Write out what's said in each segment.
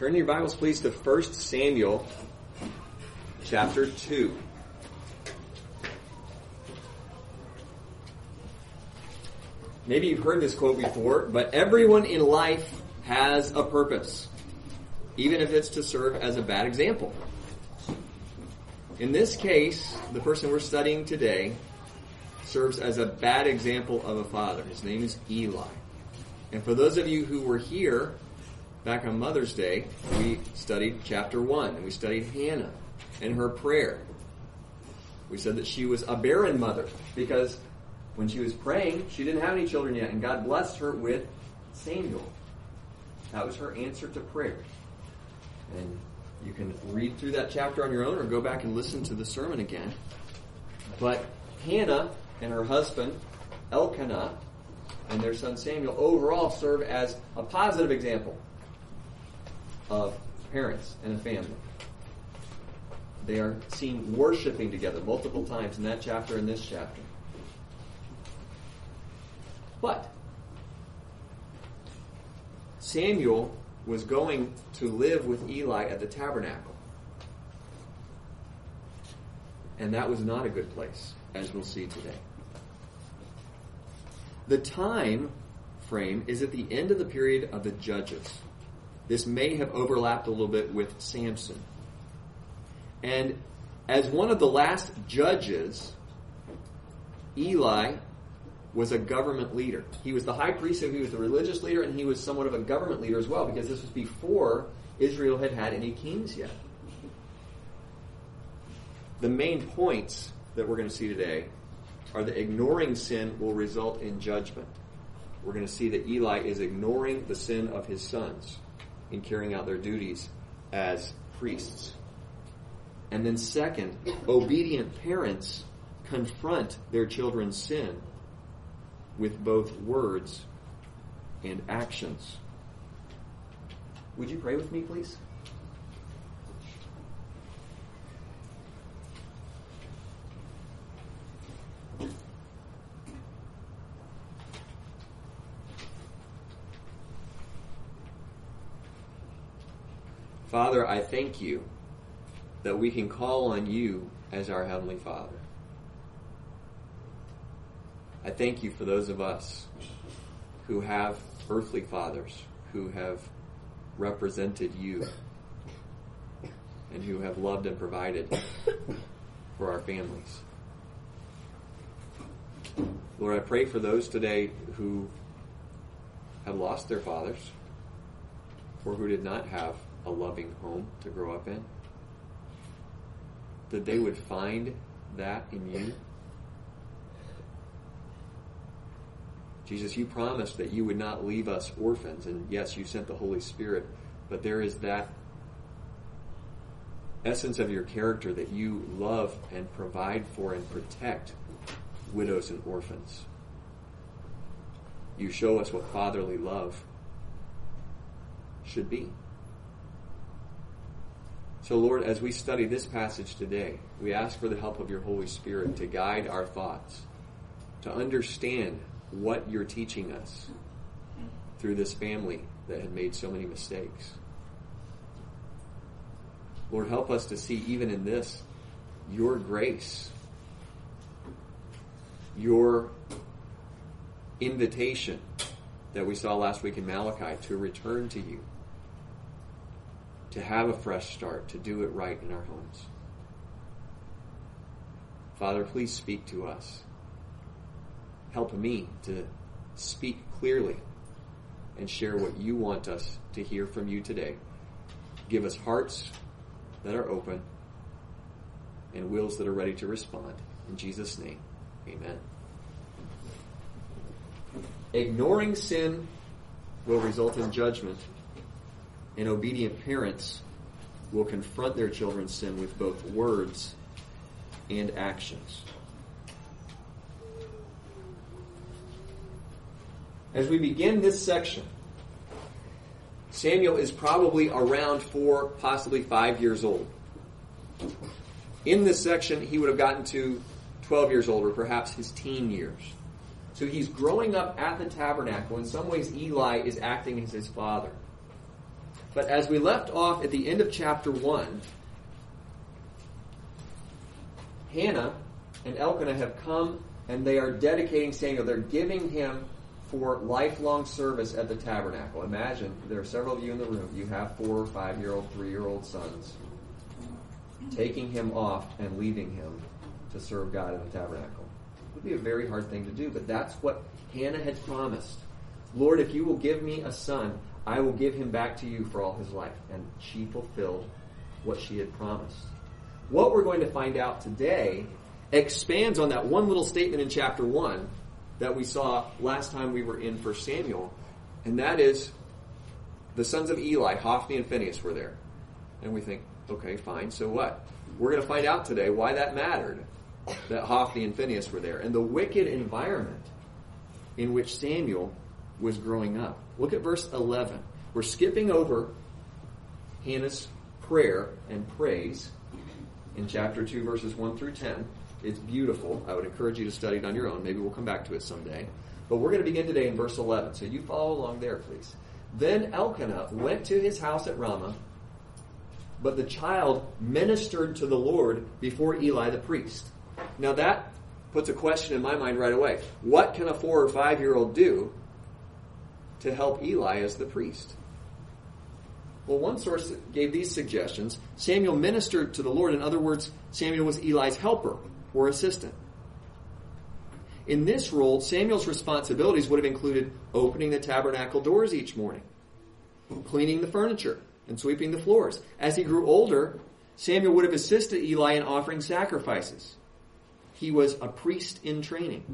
Turn your Bibles, please, to 1 Samuel chapter 2. Maybe you've heard this quote before, but everyone in life has a purpose, even if it's to serve as a bad example. In this case, the person we're studying today serves as a bad example of a father. His name is Eli. And for those of you who were here back on Mother's Day, we studied chapter 1, and we studied Hannah and her prayer. We said that she was a barren mother because when she was praying, she didn't have any children yet, and God blessed her with Samuel. That was her answer to prayer. And you can read through that chapter on your own or go back and listen to the sermon again. But Hannah and her husband, Elkanah, and their son Samuel overall serve as a positive example of parents and a family. They are seen worshiping together multiple times in that chapter and this chapter. But Samuel was going to live with Eli at the tabernacle. And that was not a good place, as we'll see today. The time frame is at the end of the period of the Judges. This may have overlapped a little bit with Samson. And as one of the last judges, Eli was a government leader. He was the high priest, so he was the religious leader, and he was somewhat of a government leader as well, because this was before Israel had had any kings yet. The main points that we're going to see today are that ignoring sin will result in judgment. We're going to see that Eli is ignoring the sin of his sons in carrying out their duties as priests. And then second, obedient parents confront their children's sin with both words and actions. Would you pray with me, please? Father, I thank you that we can call on you as our Heavenly Father. I thank you for those of us who have earthly fathers, who have represented you, and who have loved and provided for our families. Lord, I pray for those today who have lost their fathers, or who did not have a loving home to grow up in, that they would find that in you. Jesus, you promised that you would not leave us orphans, and yes, you sent the Holy Spirit, but there is that essence of your character that you love and provide for and protect widows and orphans. You show us what fatherly love should be. So, Lord, as we study this passage today, we ask for the help of your Holy Spirit to guide our thoughts, to understand what you're teaching us through this family that had made so many mistakes. Lord, help us to see even in this your grace, your invitation that we saw last week in Malachi to return to you, to have a fresh start, to do it right in our homes. Father, please speak to us. Help me to speak clearly and share what you want us to hear from you today. Give us hearts that are open and wills that are ready to respond. In Jesus' name, amen. Ignoring sin will result in judgment, and obedient parents will confront their children's sin with both words and actions. As we begin this section, Samuel is probably around 4, possibly 5 years old. In this section, he would have gotten to 12 years old, or perhaps his teen years. So he's growing up at the tabernacle. In some ways, Eli is acting as his father. But as we left off at the end of chapter 1, Hannah and Elkanah have come and they are dedicating Samuel. They're giving him for lifelong service at the tabernacle. Imagine, there are several of you in the room. You have 4 or 5-year-old, 3-year-old sons. Taking him off and leaving him to serve God in the tabernacle. It would be a very hard thing to do, but that's what Hannah had promised. Lord, if you will give me a son, I will give him back to you for all his life. And she fulfilled what she had promised. What we're going to find out today expands on that one little statement in chapter 1 that we saw last time we were in 1 Samuel, and that is the sons of Eli, Hophni and Phinehas, were there. And we think, okay, fine, so what? We're going to find out today why that mattered, that Hophni and Phinehas were there, and the wicked environment in which Samuel was growing up. Look at verse 11. We're skipping over Hannah's prayer and praise in chapter 2, verses 1 through 10. It's beautiful. I would encourage you to study it on your own. Maybe we'll come back to it someday. But we're going to begin today in verse 11. So you follow along there, please. Then Elkanah went to his house at Ramah, but the child ministered to the Lord before Eli the priest. Now that puts a question in my mind right away. What can a 4 or 5-year-old do to help Eli as the priest? Well, one source gave these suggestions. Samuel ministered to the Lord. In other words, Samuel was Eli's helper or assistant. In this role, Samuel's responsibilities would have included opening the tabernacle doors each morning, cleaning the furniture, and sweeping the floors. As he grew older, Samuel would have assisted Eli in offering sacrifices. He was a priest in training.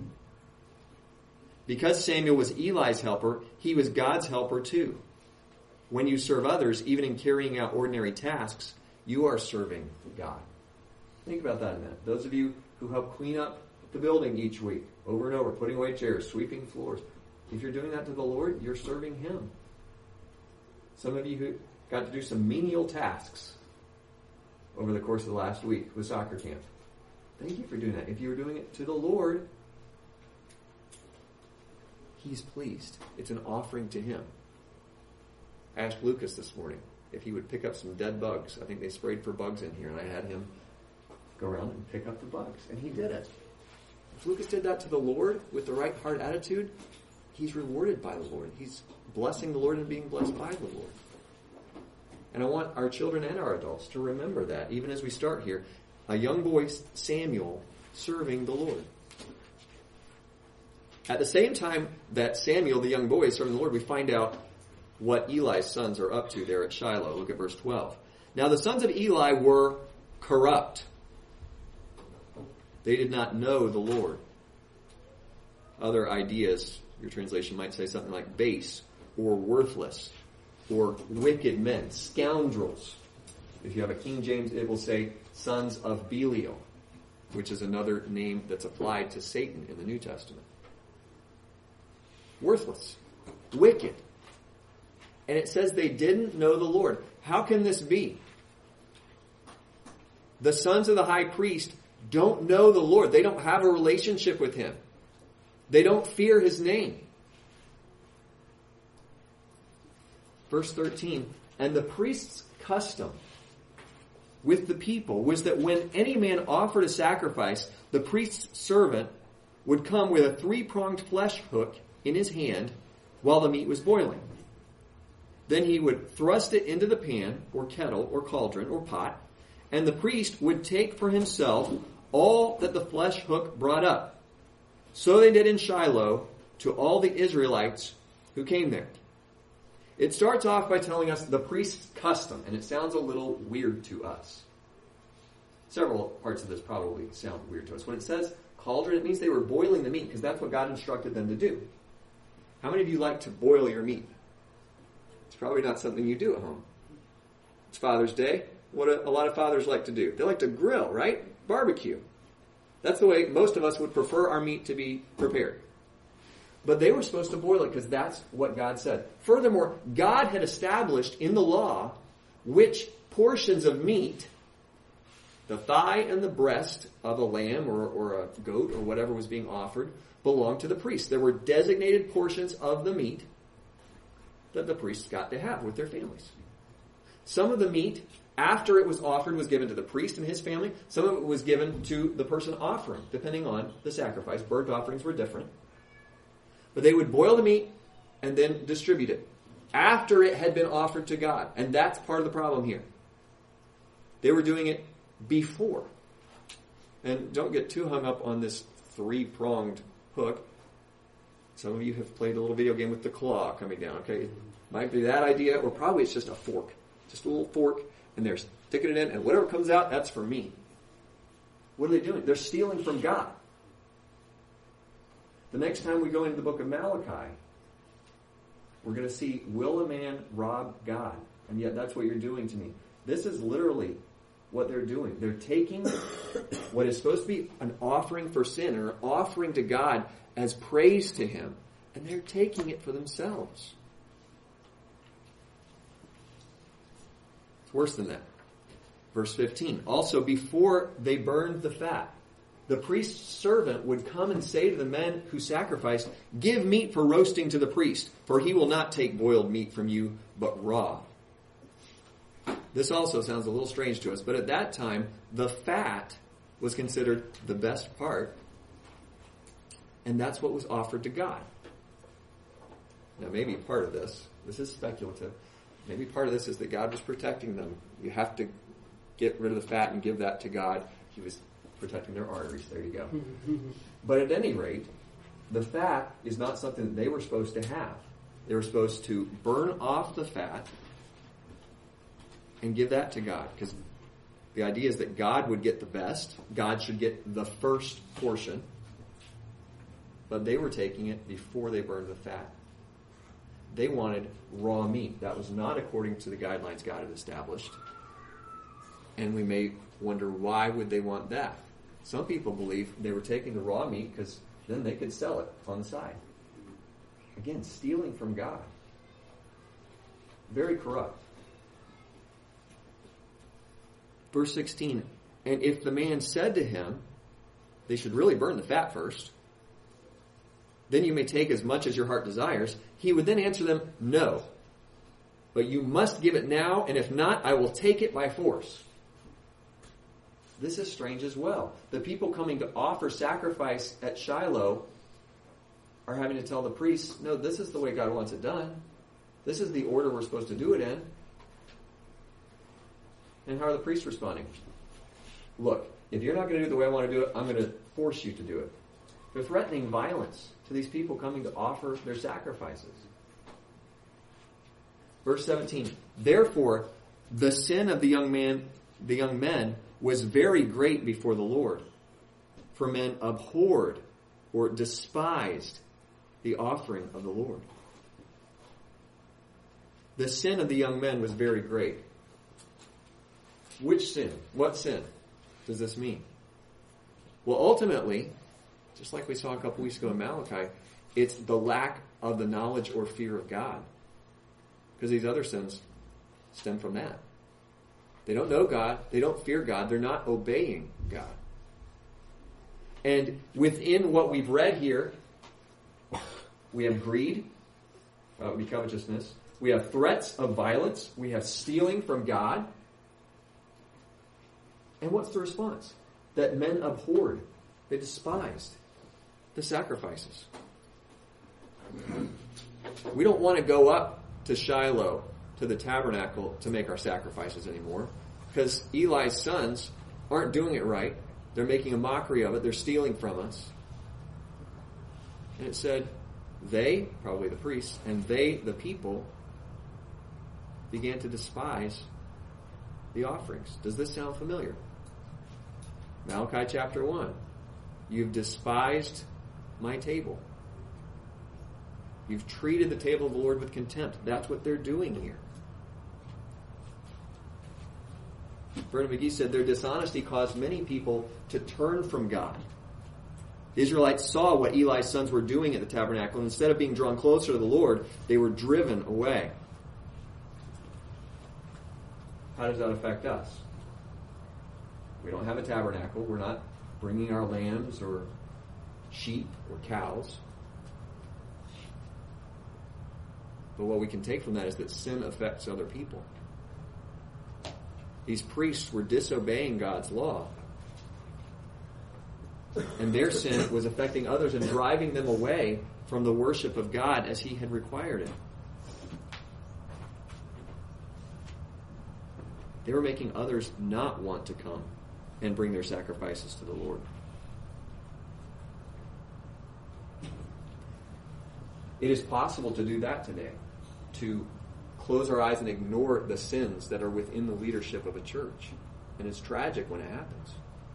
Because Samuel was Eli's helper, he was God's helper too. When you serve others, even in carrying out ordinary tasks, you are serving God. Think about that a minute. Those of you who help clean up the building each week, over and over, putting away chairs, sweeping floors, if you're doing that to the Lord, you're serving Him. Some of you who got to do some menial tasks over the course of the last week with soccer camp. Thank you for doing that. If you were doing it to the Lord, He's pleased. It's an offering to Him. I asked Lucas this morning if he would pick up some dead bugs. I think they sprayed for bugs in here, and I had him go around and pick up the bugs, and he did it. If Lucas did that to the Lord with the right heart attitude, he's rewarded by the Lord. He's blessing the Lord and being blessed by the Lord. And I want our children and our adults to remember that, even as we start here, a young boy, Samuel, serving the Lord. At the same time that Samuel, the young boy, is serving the Lord, we find out what Eli's sons are up to there at Shiloh. Look at verse 12. Now the sons of Eli were corrupt. They did not know the Lord. Other ideas, your translation might say something like base or worthless or wicked men, scoundrels. If you have a King James, it will say sons of Belial, which is another name that's applied to Satan in the New Testament. Worthless, wicked. And it says they didn't know the Lord. How can this be? The sons of the high priest don't know the Lord. They don't have a relationship with Him. They don't fear His name. Verse 13, and the priest's custom with the people was that when any man offered a sacrifice, the priest's servant would come with a 3-pronged flesh hook in his hand while the meat was boiling. Then he would thrust it into the pan or kettle or cauldron or pot, and the priest would take for himself all that the flesh hook brought up. So they did in Shiloh to all the Israelites who came there. It starts off by telling us the priest's custom, and it sounds a little weird to us. Several parts of this probably sound weird to us. When it says cauldron, it means they were boiling the meat, because that's what God instructed them to do. How many of you like to boil your meat? It's probably not something you do at home. It's Father's Day. What a lot of fathers like to do. They like to grill, right? Barbecue. That's the way most of us would prefer our meat to be prepared. But they were supposed to boil it because that's what God said. Furthermore, God had established in the law which portions of meat, the thigh and the breast of a lamb or a goat or whatever was being offered, belonged to the priest. There were designated portions of the meat that the priests got to have with their families. Some of the meat, after it was offered, was given to the priest and his family. Some of it was given to the person offering, depending on the sacrifice. Burnt offerings were different. But they would boil the meat and then distribute it after it had been offered to God. And that's part of the problem here. They were doing it before. And don't get too hung up on this three-pronged hook. Some of you have played a little video game with the claw coming down, okay? It might be that idea, or probably it's just a fork. Just a little fork, and they're sticking it in, and whatever comes out, that's for me. What are they doing? They're stealing from God. The next time we go into the book of Malachi, we're going to see, will a man rob God? And yet that's what you're doing to me. This is literally what they're doing. They're taking what is supposed to be an offering for sin, or an offering to God as praise to Him, and they're taking it for themselves. It's worse than that. Verse 15. Also, before they burned the fat, the priest's servant would come and say to the men who sacrificed, "Give meat for roasting to the priest, for he will not take boiled meat from you, but raw." This also sounds a little strange to us, but at that time, the fat was considered the best part, and that's what was offered to God. Now, maybe part of this is speculative, maybe part of this is that God was protecting them. You have to get rid of the fat and give that to God. He was protecting their arteries. There you go. But at any rate, the fat is not something that they were supposed to have. They were supposed to burn off the fat and give that to God, because the idea is that God would get the best. God should get the first portion. But they were taking it before they burned the fat. They wanted raw meat. That was not according to the guidelines God had established. And we may wonder, why would they want that? Some people believe they were taking the raw meat because then they could sell it on the side. Again, stealing from God. Very corrupt. Verse 16, and if the man said to him, they should really burn the fat first, then you may take as much as your heart desires, he would then answer them, no. But you must give it now, and if not, I will take it by force. This is strange as well. The people coming to offer sacrifice at Shiloh are having to tell the priests, no, this is the way God wants it done. This is the order we're supposed to do it in. And how are the priests responding? Look, if you're not going to do it the way I want to do it, I'm going to force you to do it. They're threatening violence to these people coming to offer their sacrifices. Verse 17. Therefore, the sin of the young men was very great before the Lord, for men abhorred or despised the offering of the Lord. The sin of the young men was very great. Which sin? What sin does this mean? Well, ultimately, just like we saw a couple weeks ago in Malachi, it's the lack of the knowledge or fear of God. Because these other sins stem from that. They don't know God. They don't fear God. They're not obeying God. And within what we've read here, we have greed, that would be covetousness. We have threats of violence. We have stealing from God. And what's the response? That men abhorred, they despised the sacrifices. We don't want to go up to Shiloh, to the tabernacle, to make our sacrifices anymore, because Eli's sons aren't doing it right. They're making a mockery of it. They're stealing from us. And it said, they, probably the priests, and they, the people, began to despise the offerings. Does this sound familiar? Malachi chapter 1. You've despised my table. You've treated the table of the Lord with contempt. That's what they're doing here. Vernon McGee said their dishonesty caused many people to turn from God. The Israelites saw what Eli's sons were doing at the tabernacle, and instead of being drawn closer to the Lord, they were driven away. How does that affect us? We don't have a tabernacle. We're not bringing our lambs or sheep or cows. But what we can take from that is that sin affects other people. These priests were disobeying God's law. And their sin was affecting others and driving them away from the worship of God as He had required it. They were making others not want to come and bring their sacrifices to the Lord. It is possible to do that today, to close our eyes and ignore the sins that are within the leadership of a church. And it's tragic when it happens.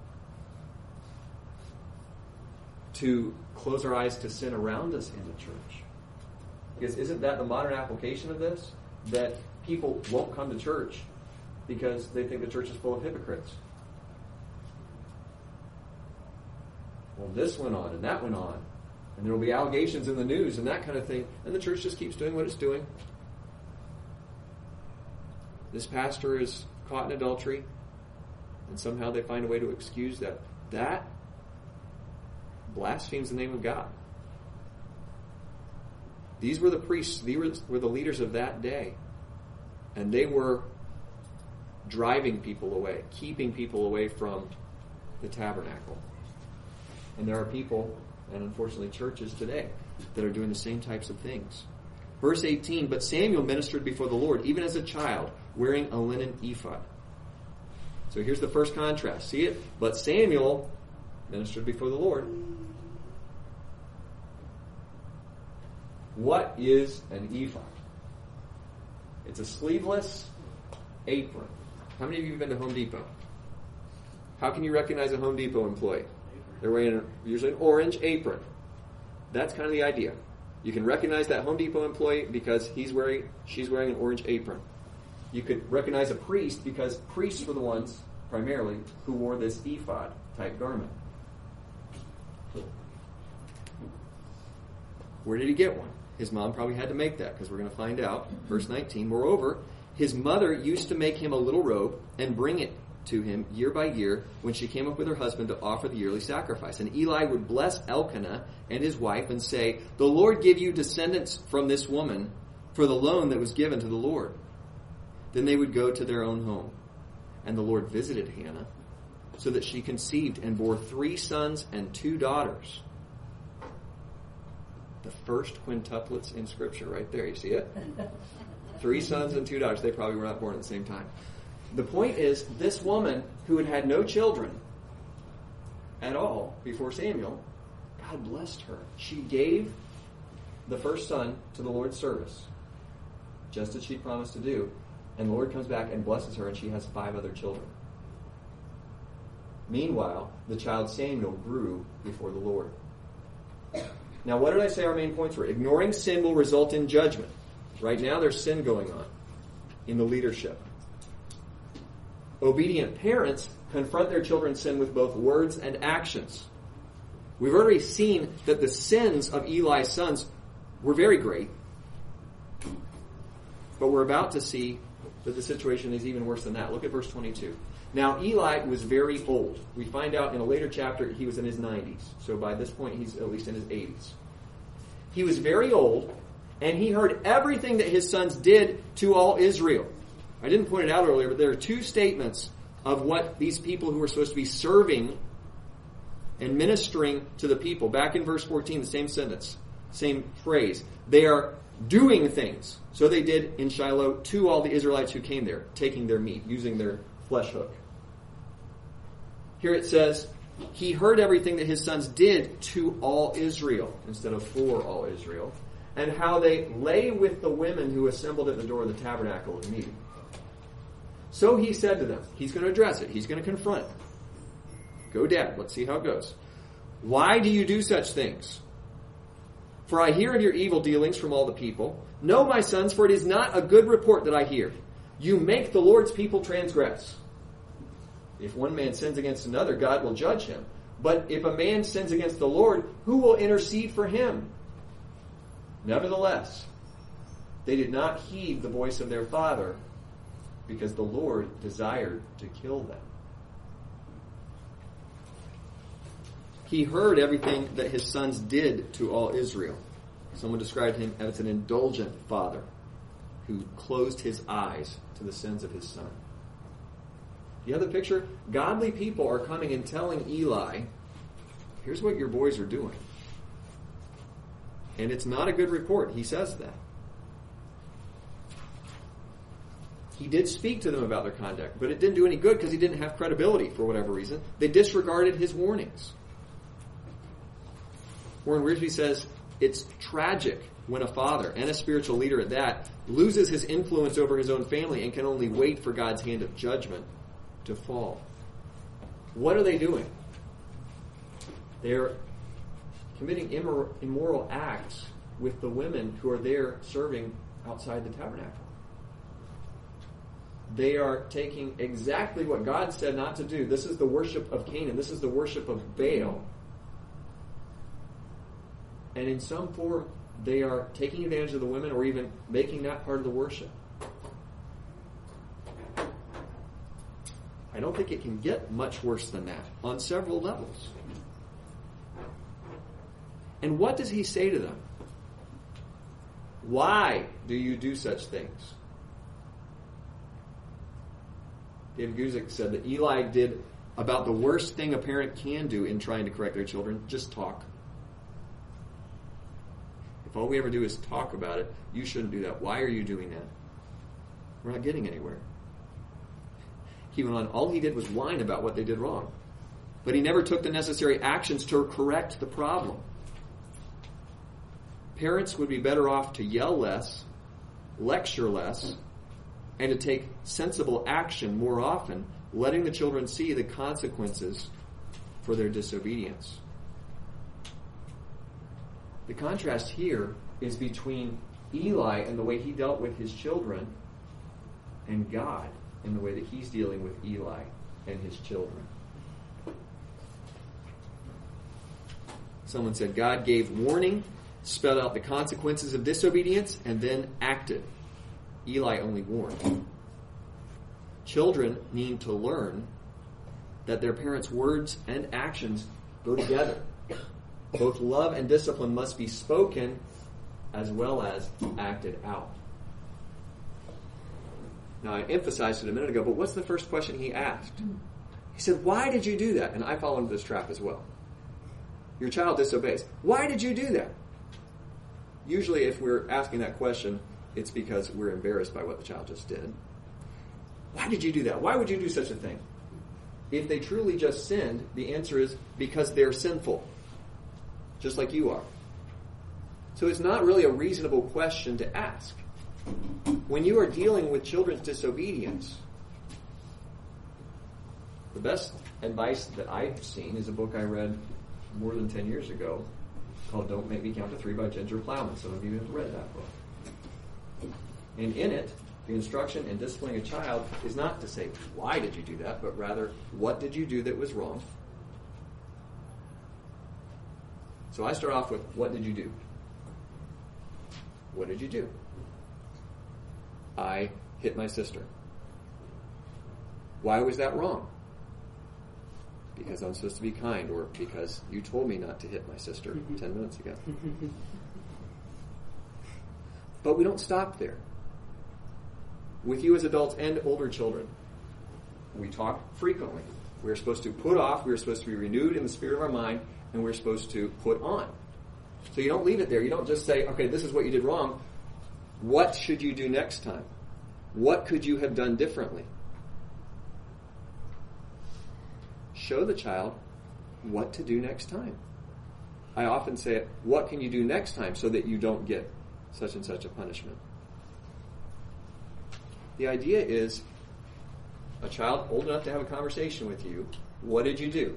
To close our eyes to sin around us in the church. Because isn't that the modern application of this? That people won't come to church because they think the church is full of hypocrites. Well, this went on and that went on. And there will be allegations in the news and that kind of thing. And the church just keeps doing what it's doing. This pastor is caught in adultery. And somehow they find a way to excuse that. That blasphemes the name of God. These were the priests. These were the leaders of that day. And they were driving people away, keeping people away from the tabernacle. And there are people, and unfortunately churches today, that are doing the same types of things. Verse 18, but Samuel ministered before the Lord, even as a child, wearing a linen ephod. So here's the first contrast. See it? But Samuel ministered before the Lord. What is an ephod? It's a sleeveless apron. How many of you have been to Home Depot? How can you recognize a Home Depot employee? They're wearing usually an orange apron. That's kind of the idea. You can recognize that Home Depot employee because she's wearing an orange apron. You could recognize a priest because priests were the ones, primarily, who wore this ephod type garment. Where did he get one? His mom probably had to make that, because we're going to find out. Verse 19, moreover, his mother used to make him a little robe and bring it to him year by year when she came up with her husband to offer the yearly sacrifice. And Eli would bless Elkanah and his wife and say, the Lord give you descendants from this woman for the loan that was given to the Lord. Then they would go to their own home. And the Lord visited Hannah so that she conceived and bore 3 sons and 2 daughters. The first quintuplets in Scripture right there. You see it? 3 sons and 2 daughters. They probably were not born at the same time. The point is, this woman who had had no children at all before Samuel, God blessed her. She gave the first son to the Lord's service, just as she promised to do. And the Lord comes back and blesses her, and she has 5 other children. Meanwhile, the child Samuel grew before the Lord. Now, what did I say our main points were? Ignoring sin will result in judgment. Right now, there's sin going on in the leadership. Obedient parents confront their children's sin with both words and actions. We've already seen that the sins of Eli's sons were very great. But we're about to see that the situation is even worse than that. Look at verse 22. Now, Eli was very old. We find out in a later chapter he was in his 90s. So by this point, he's at least in his 80s. He was very old, and he heard everything that his sons did to all Israel. I didn't point it out earlier, but there are 2 statements of what these people who were supposed to be serving and ministering to the people. Back in verse 14, the same sentence, same phrase. They are doing things. So they did in Shiloh to all the Israelites who came there, taking their meat, using their flesh hook. Here it says, he heard everything that his sons did to all Israel, instead of for all Israel, and how they lay with the women who assembled at the door of the tabernacle of meeting. So he said to them, he's going to address it, he's going to confront it. Go, Dad, let's see how it goes. Why do you do such things? For I hear of your evil dealings from all the people. No, my sons, for it is not a good report that I hear. You make the Lord's people transgress. If one man sins against another, God will judge him. But if a man sins against the Lord, who will intercede for him? Nevertheless, they did not heed the voice of their father, because the Lord desired to kill them. He heard everything that his sons did to all Israel. Someone described him as an indulgent father who closed his eyes to the sins of his son. You have the picture? Godly people are coming and telling Eli, here's what your boys are doing. And it's not a good report. He says that. He did speak to them about their conduct, but it didn't do any good because he didn't have credibility for whatever reason. They disregarded his warnings. Warren Wiersbe says, it's tragic when a father, and a spiritual leader at that, loses his influence over his own family and can only wait for God's hand of judgment to fall. What are they doing? They're committing immoral acts with the women who are there serving outside the tabernacle. They are taking exactly what God said not to do. This is the worship of Canaan. This is the worship of Baal. And in some form, they are taking advantage of the women or even making that part of the worship. I don't think it can get much worse than that on several levels. And what does he say to them? Why do you do such things? David Guzik said that Eli did about the worst thing a parent can do in trying to correct their children, just talk. If all we ever do is talk about it, you shouldn't do that. Why are you doing that? We're not getting anywhere. He went on, all he did was whine about what they did wrong. But he never took the necessary actions to correct the problem. Parents would be better off to yell less, lecture less, and to take sensible action more often, letting the children see the consequences for their disobedience. The contrast here is between Eli and the way he dealt with his children and God in the way that he's dealing with Eli and his children. Someone said God gave warning, spelled out the consequences of disobedience, and then acted. Eli only warned. Children need to learn that their parents' words and actions go together. Both love and discipline must be spoken as well as acted out. Now, I emphasized it a minute ago, but what's the first question he asked? He said, why did you do that? And I fall into this trap as well. Your child disobeys. Why did you do that? Usually, if we're asking that question, it's because we're embarrassed by what the child just did. Why did you do that? Why would you do such a thing? If they truly just sinned, the answer is because they're sinful. Just like you are. So it's not really a reasonable question to ask. When you are dealing with children's disobedience, the best advice that I've seen is a book I read more than 10 years ago called Don't Make Me Count to 3 by Ginger Plowman. Some of you have read that book. And in it, the instruction in disciplining a child is not to say, why did you do that, but rather, what did you do that was wrong? So I start off with, what did you do? What did you do? I hit my sister. Why was that wrong? Because I'm supposed to be kind, or because you told me not to hit my sister 10 minutes ago. But we don't stop there. With you as adults and older children, we talk frequently. We're supposed to put off, we're supposed to be renewed in the spirit of our mind, and we're supposed to put on. So you don't leave it there. You don't just say, okay, this is what you did wrong. What should you do next time? What could you have done differently? Show the child what to do next time. I often say, what can you do next time so that you don't get such and such a punishment? The idea is a child old enough to have a conversation with you. What did you do?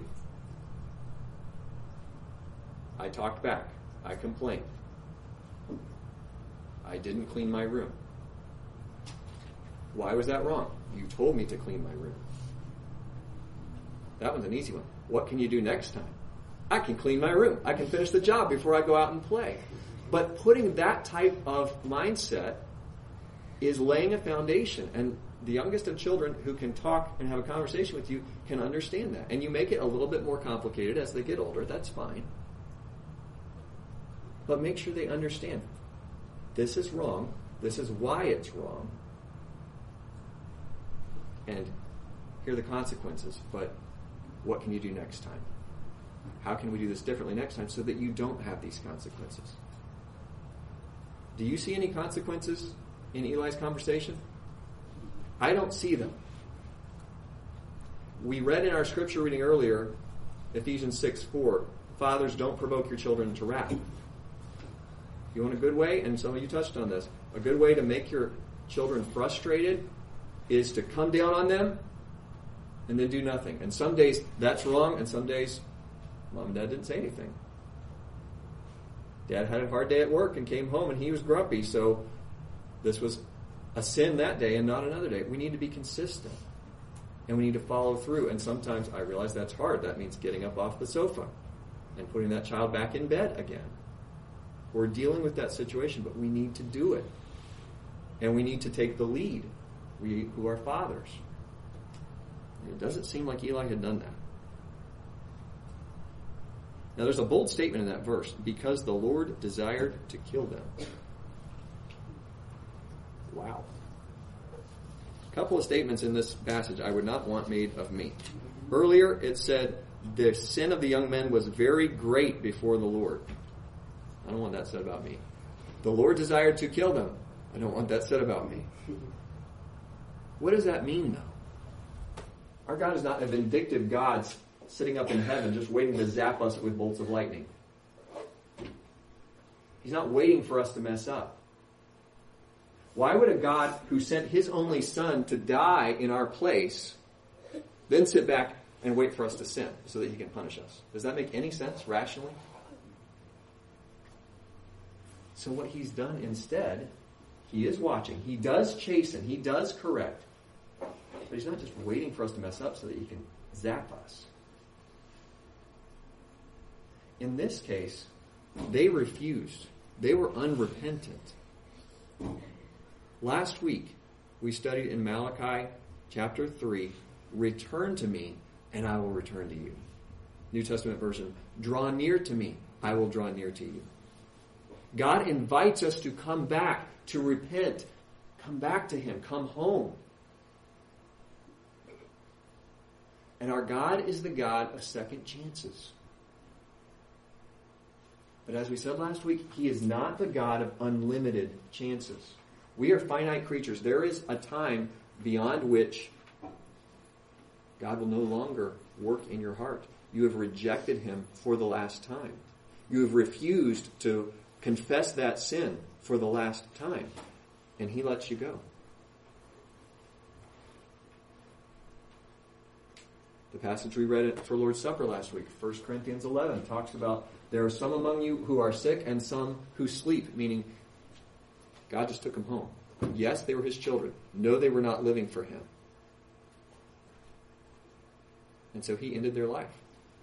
I talked back. I complained. I didn't clean my room. Why was that wrong? You told me to clean my room. That one's an easy one. What can you do next time? I can clean my room. I can finish the job before I go out and play. But putting that type of mindset is laying a foundation. And the youngest of children who can talk and have a conversation with you can understand that. And you make it a little bit more complicated as they get older. That's fine. But make sure they understand. This is wrong. This is why it's wrong. And here are the consequences, but what can you do next time? How can we do this differently next time so that you don't have these consequences? Do you see any consequences in Eli's conversation? I don't see them. We read in our scripture reading earlier, Ephesians 6:4, fathers, don't provoke your children to wrath. You want a good way, and some of you touched on this, a good way to make your children frustrated is to come down on them and then do nothing. And some days that's wrong, and some days Mom and Dad didn't say anything. Dad had a hard day at work and came home and he was grumpy, so this was a sin that day and not another day. We need to be consistent. And we need to follow through. And sometimes I realize that's hard. That means getting up off the sofa and putting that child back in bed again. We're dealing with that situation, but we need to do it. And we need to take the lead, we who are fathers. And it doesn't seem like Eli had done that. Now there's a bold statement in that verse, because the Lord desired to kill them. Wow. A couple of statements in this passage I would not want made of me. Earlier it said, the sin of the young men was very great before the Lord. I don't want that said about me. The Lord desired to kill them. I don't want that said about me. What does that mean, though? Our God is not a vindictive God sitting up in heaven just waiting to zap us with bolts of lightning. He's not waiting for us to mess up. Why would a God who sent his only son to die in our place then sit back and wait for us to sin so that he can punish us? Does that make any sense rationally? So what he's done instead, he is watching. He does chasten. He does correct. But he's not just waiting for us to mess up so that he can zap us. In this case, they refused. They were unrepentant. Last week, we studied in Malachi chapter 3, return to me and I will return to you. New Testament version, draw near to me, I will draw near to you. God invites us to come back, to repent, come back to him, come home. And our God is the God of second chances. But as we said last week, he is not the God of unlimited chances. We are finite creatures. There is a time beyond which God will no longer work in your heart. You have rejected him for the last time. You have refused to confess that sin for the last time. And he lets you go. The passage we read for Lord's Supper last week, 1 Corinthians 11, talks about there are some among you who are sick and some who sleep, meaning God just took them home. Yes, they were his children. No, they were not living for him. And so he ended their life.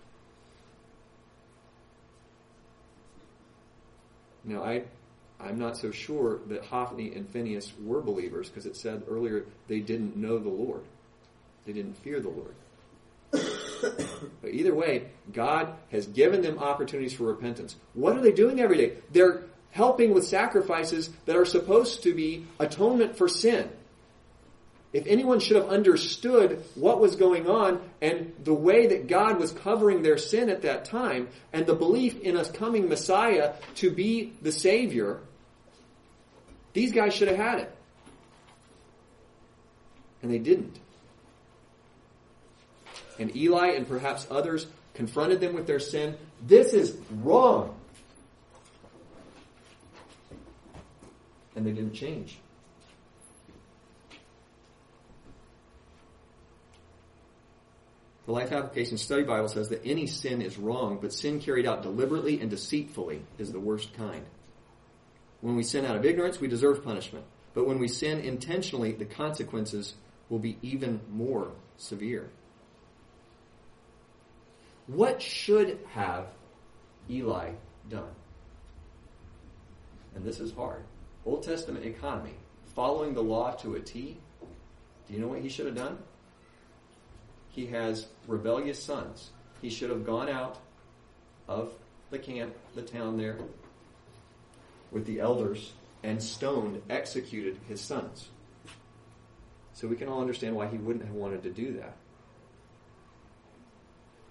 Now, I'm not so sure that Hophni and Phinehas were believers, because it said earlier they didn't know the Lord. They didn't fear the Lord. But either way, God has given them opportunities for repentance. What are they doing every day? They're helping with sacrifices that are supposed to be atonement for sin. If anyone should have understood what was going on and the way that God was covering their sin at that time and the belief in a coming Messiah to be the Savior, these guys should have had it. And they didn't. And Eli and perhaps others confronted them with their sin. This is wrong. And they didn't change. The Life Application Study Bible says that any sin is wrong, but sin carried out deliberately and deceitfully is the worst kind. When we sin out of ignorance, we deserve punishment. But when we sin intentionally, the consequences will be even more severe. What should have Eli done? And this is hard. Old Testament economy, following the law to a T. Do you know what he should have done? He has rebellious sons. He should have gone out of the camp, the town there, with the elders and stoned, executed his sons. So we can all understand why he wouldn't have wanted to do that.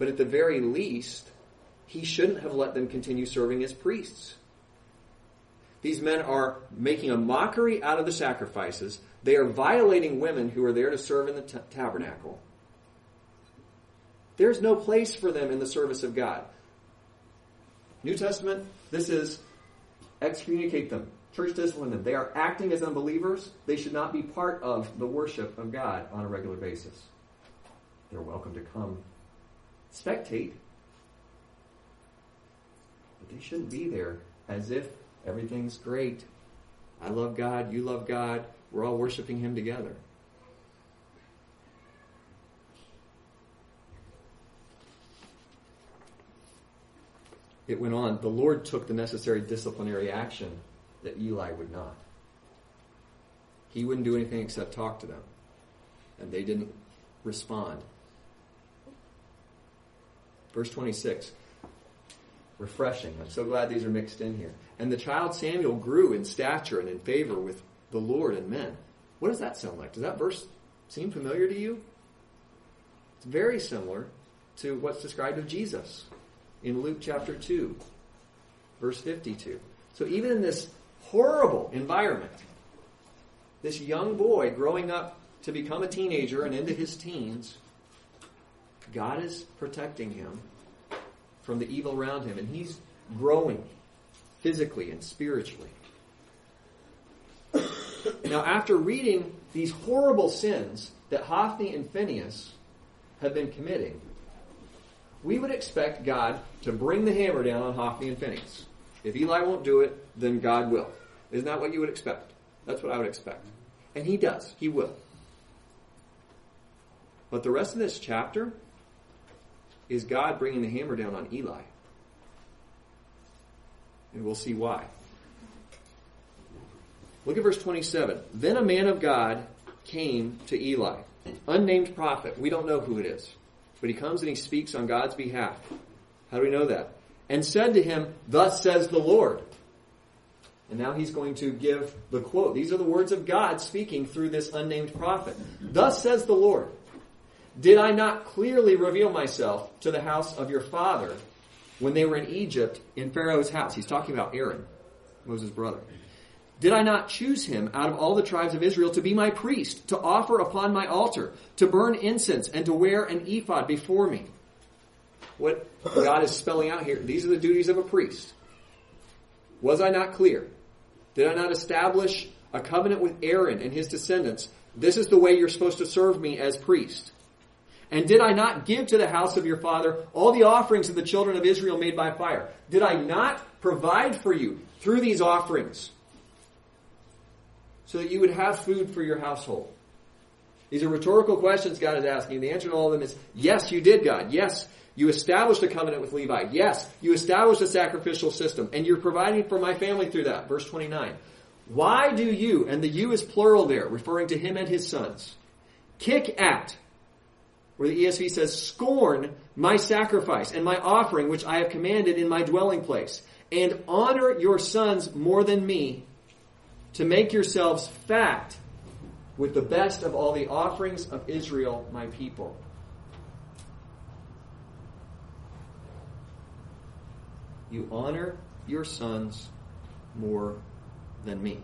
But at the very least, he shouldn't have let them continue serving as priests. These men are making a mockery out of the sacrifices. They are violating women who are there to serve in the tabernacle. There's no place for them in the service of God. New Testament, this is excommunicate them. Church discipline them. They are acting as unbelievers. They should not be part of the worship of God on a regular basis. They're welcome to come spectate. But they shouldn't be there as if everything's great. I love God, you love God, we're all worshiping Him together. It went on. The Lord took the necessary disciplinary action that Eli would not. He wouldn't do anything except talk to them. And they didn't respond. Verse 26. Refreshing. I'm so glad these are mixed in here. And the child Samuel grew in stature and in favor with the Lord and men. What does that sound like? Does that verse seem familiar to you? It's very similar to what's described of Jesus in Luke chapter 2, verse 52. So even in this horrible environment, this young boy growing up to become a teenager and into his teens, God is protecting him from the evil around him, and he's growing physically and spiritually. Now, after reading these horrible sins that Hophni and Phinehas have been committing, we would expect God to bring the hammer down on Hophni and Phinehas. If Eli won't do it, then God will. Isn't that what you would expect? That's what I would expect. And He does. He will. But the rest of this chapter is God bringing the hammer down on Eli. And we'll see why. Look at verse 27. Then a man of God came to Eli, unnamed prophet. We don't know who it is. But he comes and he speaks on God's behalf. How do we know that? And said to him, "Thus says the Lord." And now he's going to give the quote. These are the words of God speaking through this unnamed prophet. "Thus says the Lord, did I not clearly reveal myself to the house of your father when they were in Egypt in Pharaoh's house?" He's talking about Aaron, Moses' brother. "Did I not choose him out of all the tribes of Israel to be my priest, to offer upon my altar, to burn incense, and to wear an ephod before me?" What God is spelling out here, these are the duties of a priest. Was I not clear? Did I not establish a covenant with Aaron and his descendants? This is the way you're supposed to serve me as priest. And did I not give to the house of your father all the offerings of the children of Israel made by fire? Did I not provide for you through these offerings so that you would have food for your household? These are rhetorical questions God is asking. The answer to all of them is, yes, you did, God. Yes, you established a covenant with Levi. Yes, you established a sacrificial system. And you're providing for my family through that. Verse 29. Why do you, and the you is plural there, referring to him and his sons, kick at, where the ESV says, scorn my sacrifice and my offering which I have commanded in my dwelling place, and honor your sons more than me, to make yourselves fat with the best of all the offerings of Israel, my people? You honor your sons more than me.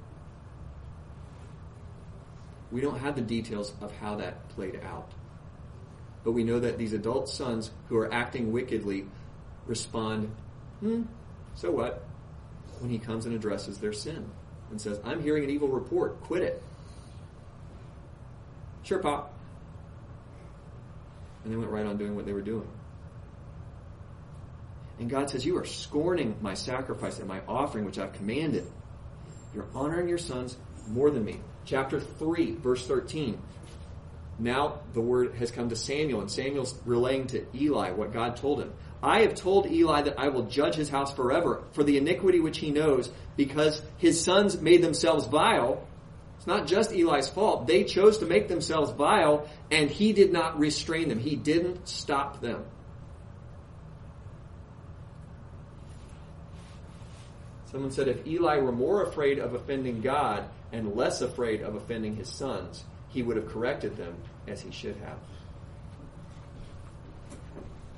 We don't have the details of how that played out. But we know that these adult sons who are acting wickedly respond, so what? When he comes and addresses their sin and says, I'm hearing an evil report. Quit it. Sure, Pop. And they went right on doing what they were doing. And God says, you are scorning my sacrifice and my offering which I've commanded. You're honoring your sons more than me. Chapter 3, verse 13. Now the word has come to Samuel, and Samuel's relaying to Eli what God told him. I have told Eli that I will judge his house forever for the iniquity which he knows, because his sons made themselves vile. It's not just Eli's fault. They chose to make themselves vile, and he did not restrain them. He didn't stop them. Someone said if Eli were more afraid of offending God and less afraid of offending his sons, he would have corrected them as he should have.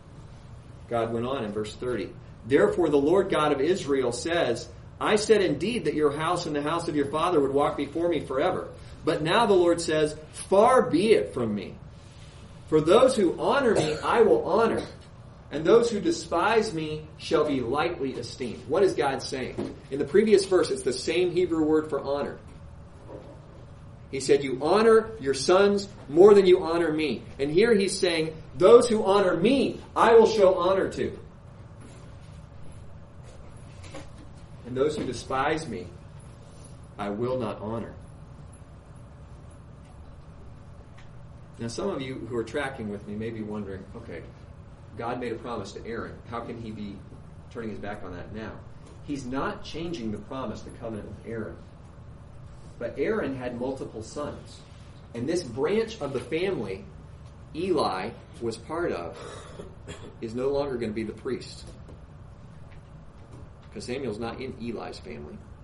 God went on in verse 30. Therefore the Lord God of Israel says, I said indeed that your house and the house of your father would walk before me forever. But now the Lord says, far be it from me. For those who honor me, I will honor. And those who despise me shall be lightly esteemed. What is God saying? In the previous verse, it's the same Hebrew word for honor. He said, you honor your sons more than you honor me. And here he's saying, those who honor me, I will show honor to. And those who despise me, I will not honor. Now some of you who are tracking with me may be wondering, okay, God made a promise to Aaron. How can he be turning his back on that now? He's not changing the promise, the covenant with Aaron. But Aaron had multiple sons. And this branch of the family Eli was part of is no longer going to be the priest. Because Samuel's not in Eli's family.